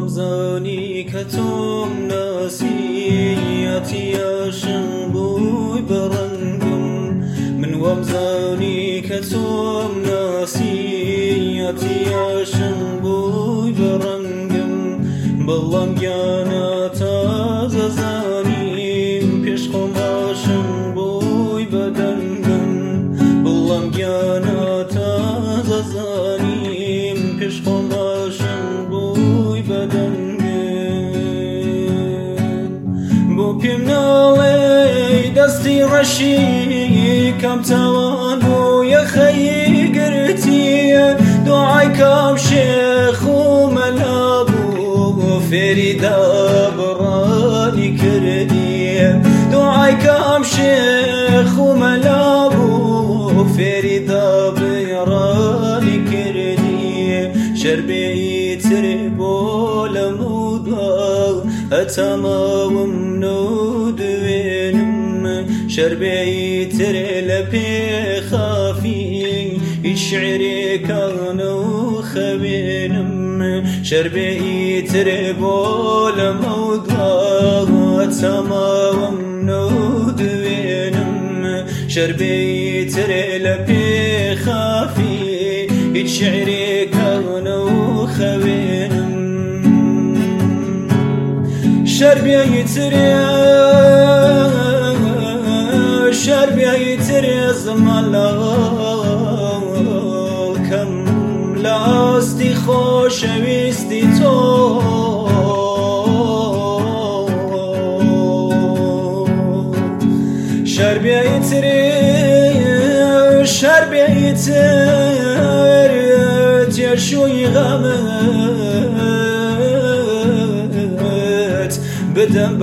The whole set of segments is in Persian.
وامزاني كتوم ناسياتي شنبوي برنقم من وامزاني كتوم ناسياتي شنبوي برنقم بلام جانا تازازانيم پیش خماشم بوی بدنگم بلام جانا تازازانيم پیش خماشم بوی بدنگم بو پیم نالی دستی رشی کم توان بوی خی گرتی دعای کم شیخ و ملابو فریدا برانی کردی دعای کم شیخ و ملابو فریدا برانی کردی شربی تر بولمودا اتمام نودوینم شربی تر لپی خافی شعري كانوا خبينم شربي تربول موضوع تمام نودوينم شربي ترلبي خافي شعري كانوا خبينم شربي تري زمان لاستی خوشویستی تو شربیه تر تیشوی غمت بدم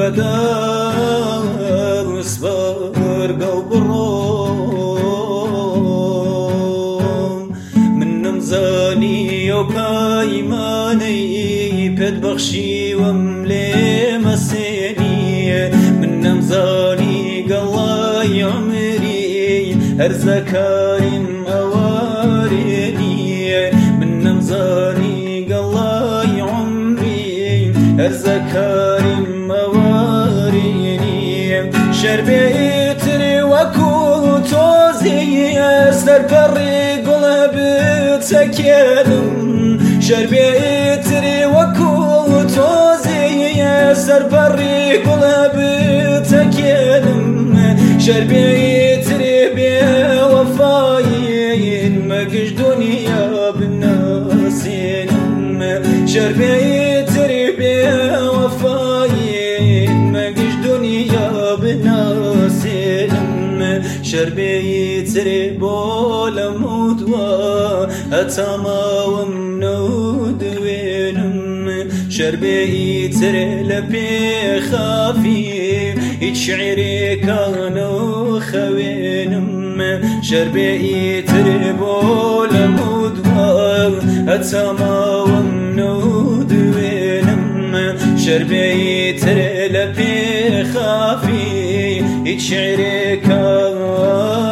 بدم اصبر قلب الروم من نمزاني وكايماني بد بخشي وملي مسيني من نمزاني قلاي عمري أرزكارم أواريني من نمزاني قلاي عمري أرزكارم أواريني شربي تري وكو توزي سربري قلب تكلم شربي تري وكو توزي سربري قلب تكلم شربي تري بوفاين مقش دنيا بالناسين شربي تري بوفاين مقش دنيا بالناسين شربي تري بول مودوا أتماوم نودوينم شربي تري لبي خافي شعري كانوا خوينم شربي تري بول مودوا أتماوم نودوينم شربي تري لبي خافي شعري كانوا